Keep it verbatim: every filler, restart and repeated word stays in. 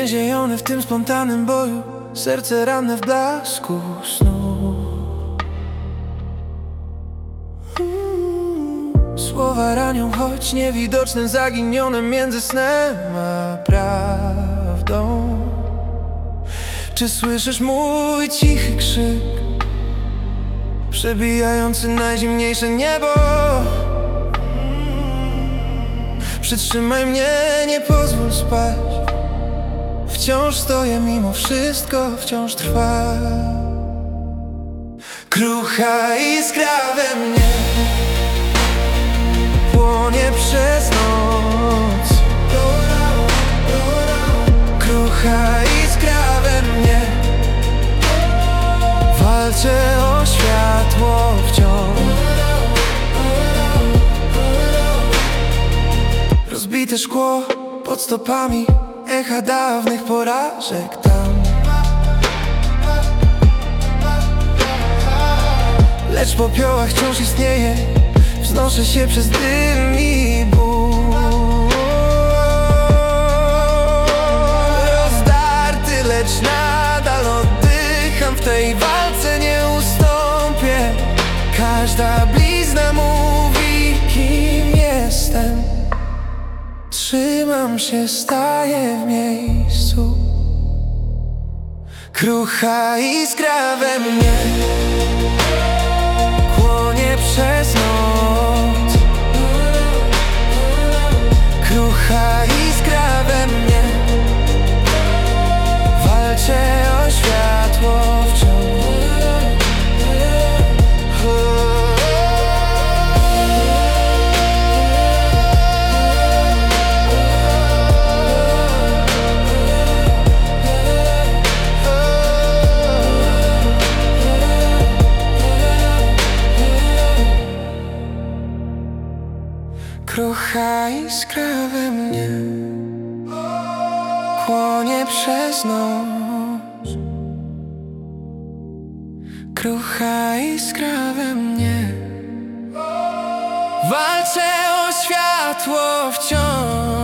Uwięziony w tym spontannym boju, serce ranne w blasku snu. Słowa ranią, choć niewidocznym, zaginionym między snem a prawdą. Czy słyszysz mój cichy krzyk, przebijający najzimniejsze niebo? Przytrzymaj mnie, nie pozwól spać. Wciąż stoję mimo wszystko, wciąż trwa. Krucha iskra we mnie płonie przez noc. Krucha iskra we mnie, walczę o światło wciąż. Rozbite szkło pod stopami, echa dawnych porażek tam. Lecz w popiołach wciąż istnieje, wznoszę się przez dym i ból. Rozdarty, lecz nadal oddycham, w tej walce nie ustąpię. Każda blizna mówi, kim jestem. Trzymam się, staję w miejscu. Krucha iskra we mnie płonie przez noc. Krucha iskra we mnie, walczę o światło wciąż. Krucha iskra we mnie płonie przez noc. Krucha iskra we mnie, walczę o światło wciąż.